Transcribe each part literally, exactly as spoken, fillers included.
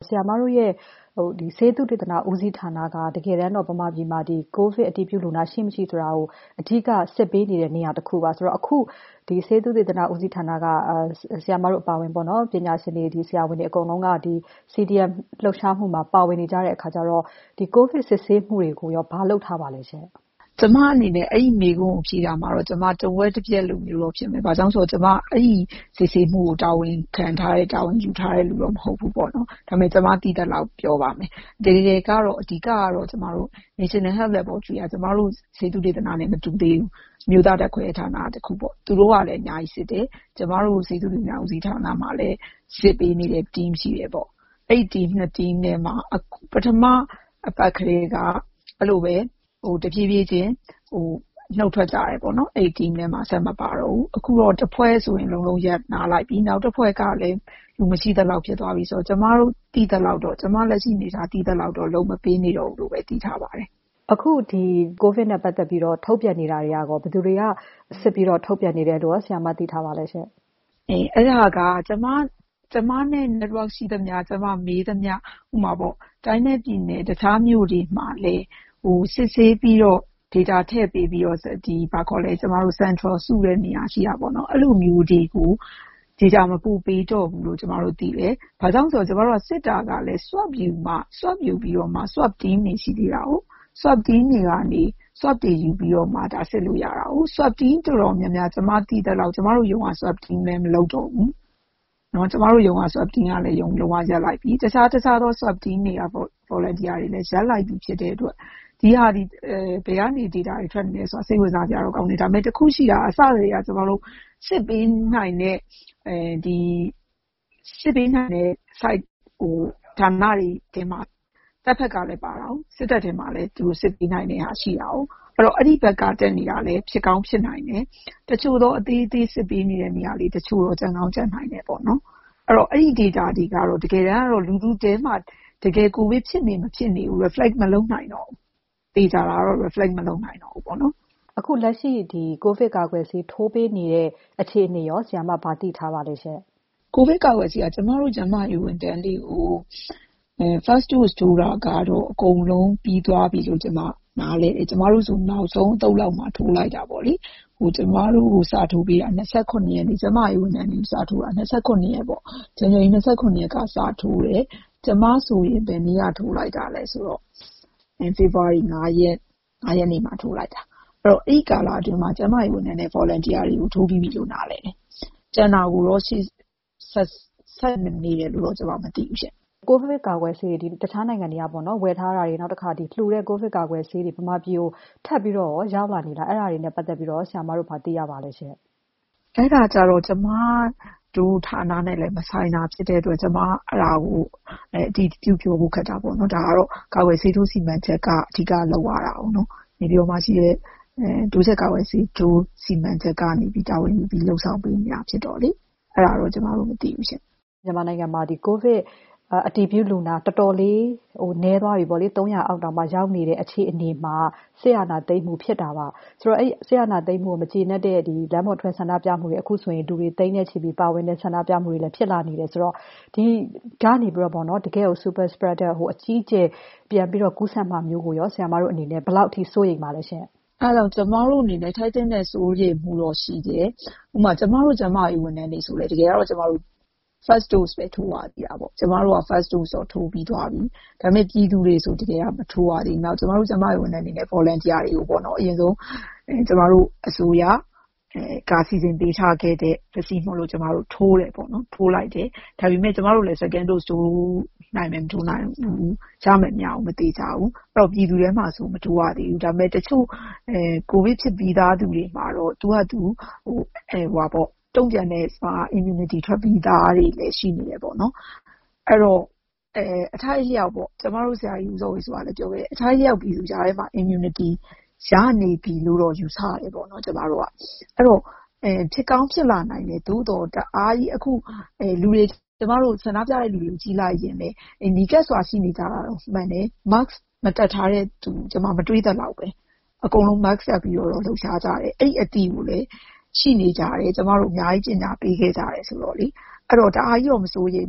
ဆရာမတို့ရဲ့ဟိုဒီဆေးသုတေသနဦးစီးဌာနကတကယ်တမ်းတော့ဗမာပြည်မှာဒီ COVID အတည်ပြုလူနာရှိမရှိဆိုတာကိုအဓိကစစ်ပေးနေတဲ့နေရာတစ်ခုပါဆိုတော့အခုဒီဆေးသုတေသနဦးစီးဌာနကဆရာမတို့အပါဝင်ပေါ့နော်ပညာရှင်တွေဒီဆရာဝန်တွေအကုန်လုံးကဒီ C D M လှုပ်ရှားမှုမှာပါဝင်နေကြတဲ့အခါကျတော့ဒီ COVID စစ်ဆေးမှုတွေကိုရောဘာလုပ်ထားပါလဲရှင်ကျမအနေနဲ့အဲ့ဒီမိကုံးကိုဖြေတာမှာတော့ကျမတဝက်တစ်ပြက်လူမျိုးတော့ဖြစ်မယ်။ဘာကြောင့်ဆိုတော့ကျမအဲ့ဒီစစ်ဆေးမှုကိုတာဝန်ခံထားတဲ့တာဝန်ယူထားတဲ့လူတော့မဟုတ်ဘူးပေါ့နော်။ဒါပေမဲ့ကျမတည်တဲ့လောက်ပြောပါမယ်။တကယ်ကတော့အဓိကကတော့ကျမတို့ National Health Laboratory ကကျမတို့ဆေးသုတေသနနဲ့မတူသေးဘူး။မြို့သားတက်ခွဲဌာနတစ်ခုပေါ့။သူတို့ကလည်းအများကြီးစစ်တယ်။ကျမတို့ဆေးသုတေသနဦးစီးဌာနမှာလည်းစစ်ပေးနေတဲ့ team ရှိတယ်ပေါ့။အဲ့ဒီ team နှစ် team နဲ့မှာပထမအပတ်ကလေးကအဲ့လိုပဲဟိုတဖြည်းဖြည်းချင်းဟိုနှုတ်ထွက်ကြတယ်ပေါ့နော်အဲ့ဒီ team ထဲမှာဆက်မပါတော့ဘူးအခုတော့တစ်ဖွဲ့ဆိုရင်လုံးလုံးရက်နာလိုက်ပြီးနောက်တစ်ဖွဲ့ကလည်းလူမရှိတဲ့လောက်ဖြစ်သွားပြီဆိုတော့ကျမတို့တည်တဲ့လောက်တော့ကျမလက်ရှိနေတာတည်တဲ့လောက်တော့လုံးမပေးနေတော့ဘူးလို့ပဲတည်ထားပါတယ်အခုဒီ COVID နဲ့ပတ်သက်ပြီးတော့ထုတ်ပြန်နေတာတွေကတော့ဘယ်သူတွေကစစ်ပြီးတော့ထုတ်ပြန်နေတယ်လို့ဆရာမသိထားပါလဲရှင်အေးအဲ့ဒါကကျမကျမနဲ့ network ရှိသမျှကျမမေးသမျှဥမာပေါ့တိုင်းနဲ့ပြည်နယ်တခြားမြို့တွေမှာလည်းဟိုစစ်ဆေးပြီးတော့ data ထည့်ပေးပြီးတော့ဒီဘာခေါ်လဲကျမတို့ central စုတဲ့နေရာရှိတာပေါ့နော်အဲ့လိုမျိုးတွေကို data မပို့ပေးတော့ဘူးလို့ကျမတို့သိတယ်။ဘာကြောင့်ဆိုတော့ကျမတို့ကစစ်တာကလည်း swab ယူမှ swab ယူပြီးတော့မှ swab team တွေရှိသေးတာဟုတ် swab team တွေကနေ swab တွေယူပြီးတော့မှဒါစစ်လို့ရတာဟုတ် swab team တော်တော်များများကျမသိတဲ့လောက်ကျမတို့ရုံးက swab team လည်းမလုပ်တော့ဘူး။နော်ကျမတို့ရုံးက swab team ကလည်းရုံးလုံးဝရပ်လိုက်ပြီ။တခြားတခြားသော swab team တွေက volunteer တွေလည်းရပ်လိုက်ပြီဖြစ်တဲ့အတွက်ဒီဟာဒီဘယ်ကနေ data တွေထွက်နေလဲဆိုတာစိတ်ဝင်စားကြတော့ကောင်းတယ်ဒါပေမဲ့တခုရှိတာအစတွေကကျမတို့စစ်ပေးနိုင်တဲ့အဲဒီစစ်ပေးနိုင်တဲ့ site ဟိုဌာနတွေထဲမှာတပ်ဖက်ကလည်းပါတော့စစ်တပ်ထဲမှာလည်းသူတို့စစ်ပေးနိုင်တဲ့ဟာရှိတာ哦အဲ့တော့အဲ့ဒီဘက်ကတက်နေတာလည်းဖြစ်ကောင်းဖြစ်နိုင်တယ်တချို့တော့အသေးသေးစစ်ပေးနေတဲ့နေရာလေးတချို့တော့ကြံကောင်းကြံနိုင်တယ်ပေါ့နော်အဲ့တော့အဲ့ဒီ data တွေကတော့တကယ်တမ်းကတော့လူလူတဲမှာတကယ်ကိုဗစ်ဖြစ်နေမဖြစ်နေဘူး reflect မလုပ်နိုင်တော့တေးကြတာတော့ reflect မလုပ်နိုင်တော့ဘူးပေါ့နော်အခုလက်ရှိဒီ COVID ကာကွယ်ဆေးထိုးပေးနေတဲ့အခြေအနေရောဆရာမဘာသိထားပါလဲရှင် COVID ကာကွယ်ဆေးကကျမတို့ကျမရေးဝန်တန်းလေးကိုအဲ first dose ထိုးတာကတော့အကုန်လုံးပြီးသွားပြီလို့ကျမနားလဲတယ်ကျမတို့ဆိုနောက်ဆုံးအသုတ်လောက်မှထိုးလိုက်တာပေါ့လေဟိုကျမတို့ကိုစာထိုးပေးတာยี่สิบเก้าရက်နေ့ကျမရေးဝန်တန်းလေးစာထိုးတာยี่สิบเก้าရက်ပေါ့ဇန်နဝါရီยี่สิบเก้าရက်ကစာထိုးတယ်ကျမဆိုရင်ဘယ်နေ့ကထိုးလိုက်တာလဲဆိုတော့February fiveရက်fiveရက်နေ့မှာထိုးလိုက်တာအဲ့တော့အဲ့ကာလအတွင်းမှာကျမရေးဝန်ထမ်းနဲ့ volunteer တွေကိုထိုးပြီးပြီလို့နားလဲတယ်ကျန်တာကိုတော့ဆက်ဆက်နေတယ်လို့တော့ကျမမသိဘူးရှင့် COVID ကာကွယ်ဆေးဒီတခြားနိုင်ငံတွေကပေါ့နော်ဝယ်ထားတာတွေနောက်တစ်ခါဒီလှူတဲ့ COVID ကာကွယ်ဆေးတွေဗမာပြည်ကိုထပ်ပြီးတော့ရောက်လာနေတာအဲ့ဒါတွေနဲ့ပတ်သက်ပြီးတော့ဆရာမတို့ဘာသိရပါလဲရှင်အဲ့ဒါကြတော့ကျမတို့ဌာနနဲ့လည်းမဆိုင်တာဖြစ်တဲ့အတွက်ကျမအဲ့ဒါကိုအဲအတီးပြုပြောဖို့ခက်တာပေါ့နော်ဒါကတော့ကာကွယ်ဆေးထိုးစီမံချက်ကအဓိကလောက်ရတာအောင်နော်နေပြည်တော်မှာရှိတဲ့အဲဒုချက်ကာကွယ်ဆေးထိုးစီမံချက်ကနေပြီးတာဝန်ယူပြီးလှုပ်ဆောင်ပေးနေတာဖြစ်တော့လေအဲ့ဒါတော့ကျမတို့မသိဘူးရှင်မြန်မာနိုင်ငံမှာဒီ COVIDအတည်ပြုလူနာတော်တော်လေးဟိုနည်းသွားပြီပေါ့လေthree hundredအောက်တောင်မှရောက်နေတဲ့အခြေအနေမှာဆရာနာသိမ့်မှုဖြစ်တာပါဆိုတော့အဲ့ဆရာနာသိမ့်မှုကိုမကျေနပ်တဲ့ဒီလမ်းပေါ်ထွက်ဆန္ဒပြမှုတွေအခုဆိုရင်လူတွေသိမ်းနေချီပြီးပါဝင်တဲ့ဆန္ဒပြမှုတွေလည်းဖြစ်လာနေတယ်ဆိုတော့ဒီကနေပြီးတော့ပေါ့နော်တကယ်ကို super spreader ဟိုအကြီးကျယ်ပြန်ပြီးတော့ကူးစက်မှာမျိုးကိုရောဆရာမတို့အနေနဲ့ဘယ်လောက်အထိစိုးရိမ်ပါလဲရှင်အဲ့တော့ကျမတို့အနေနဲ့ထိုက်တဲ့စိုးရိမ်မှုတော့ရှိတယ်ဥပမာကျမတို့ကျမရေးဝန်ထမ်းတွေဆိုလေတကယ်တော့ကျမတို့first dose ပဲထိုးရသေးတာပေါ့ကျမတို့က first dose တော့ထိုးပြီးသွားပြီဒါပေမဲ့ပြည်သူတွေဆိုတကယ်ကမထိုးရသေးဘူးနောက်ကျမတို့ကျမရေးဝန်ထမ်းတွေနဲ့ volunteer တွေကိုပေါ့နော်အရင်ဆုံးအဲကျမတို့အစိုးရအဲကာစီစဉ်ပေးထားခဲ့တဲ့ပစ္စည်းမို့လို့ကျမတို့ထိုးတယ်ပေါ့နော်ထိုးလိုက်တယ်ဒါပေမဲ့ကျမတို့လည်း second dose ထိုးနိုင်မယ်မထိုးနိုင်ဘူးရမယ်မရဘူးမသိကြဘူးအဲ့တော့ပြည်သူတွေမှာဆိုမထိုးရသေးဘူးဒါပေမဲ့တချို့အဲကိုဗစ်ဖြစ်ပြီးသားသူတွေမှာတော့သူကသူဟိုအဲဟွာပေါ့တုံ့ပြန်တဲ့ immunity ထွက်ပြီးသားတွေလည်းရှိနေတယ်ပေါ့နော်အဲ့တော့အဲအထိုက်လျောက်ပေါ့ကျမတို့ဆရာကြီးဦးစောဝေဆိုတာလည်းပြောခဲ့တယ်အထိုက်လျောက်ပြီးသူကြားထဲမှာ immunity ရနေပြီလို့တော့ယူဆရတယ်ပေါ့နော်ကျမတို့ကအဲ့တော့အဲဖြစ်ကောင်းဖြစ်လာနိုင်တယ်သို့တော့တအားကြီးအခုအဲလူတွေကျမတို့ဆန္ဒပြတဲ့လူတွေကိုကြီးလိုက်ရင်လည်းနီကက်စွာရှိနေကြတာတော့မှန်တယ် mask မတက်ထားတဲ့သူကျမမတွေးတတ်တော့ပဲအကုန်လုံး mask ဆက်ပြီးတော့လှုပ်ရှားကြတယ်အဲ့ဒီအတီးကိုလည်းရှိနေကြတယ်ကျမတို့အများကြီးကျင်ညာပေးခဲ့ကြတယ်ဆိုတော့လေအဲ့တော့တအားကြီးတော့မစိုးရိမ်ဘူး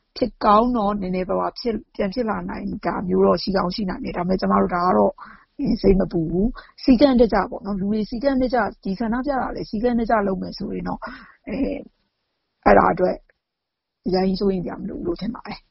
ဖြစ်ကောင်းတော့နည်းနည်းပါးပါးဖြစ်ပြန်ဖြစ်လာနိုင်တာမျိုးတော့ရှိကောင်းရှိနိုင်တယ်ဒါပေမဲ့ကျမတို့ဒါကတော့စိတ်မပူဘူးစီကံတကြပေါ့နော်လူတွေစီကံတကြဒီဆန္ဒပြတာလေစီကံတကြလုပ်မယ်ဆိုရင်တော့အဲအဲ့ဒါအတွက်အရင်ဆိုရင်ကြမလို့လို့ထင်ပါတယ်